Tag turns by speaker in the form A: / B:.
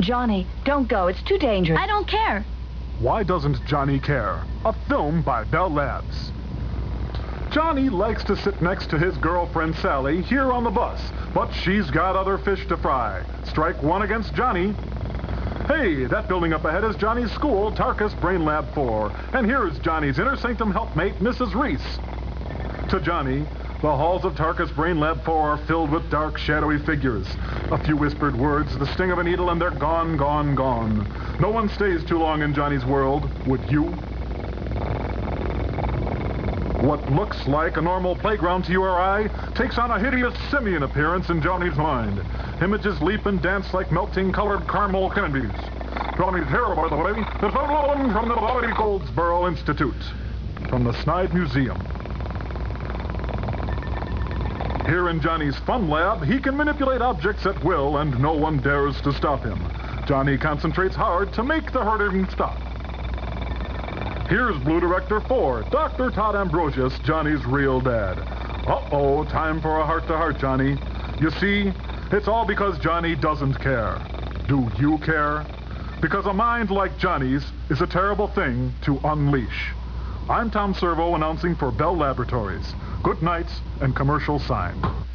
A: Johnny, don't go. It's too dangerous.
B: I don't care.
C: Why doesn't Johnny care? A film by Bell Labs. Johnny likes to sit next to his girlfriend Sally here on the bus, but she's got other fish to fry. Strike one against Johnny. Hey, that building up ahead is Johnny's school, Tarkus Brain Lab 4. And here's Johnny's inner sanctum helpmate, Mrs. Reese. To Johnny, the halls of Tarkus Brain Lab 4 are filled with dark, shadowy figures. A few whispered words, the sting of a needle, and they're gone, gone, gone. No one stays too long in Johnny's world. Would you? What looks like a normal playground to you or I takes on a hideous simian appearance in Johnny's mind. Images leap and dance like melting colored caramel candies. Johnny's hair, by the way, is stolen from the Bobby Goldsboro Institute, from the Snide Museum. Here in Johnny's fun lab, he can manipulate objects at will and no one dares to stop him. Johnny concentrates hard to make the hurting stop. Here's Blue Director 4, Dr. Todd Ambrosius, Johnny's real dad. Uh-oh, time for a heart-to-heart, Johnny. You see, it's all because Johnny doesn't care. Do you care? Because a mind like Johnny's is a terrible thing to unleash. I'm Tom Servo announcing for Bell Laboratories. Good night and commercial sign.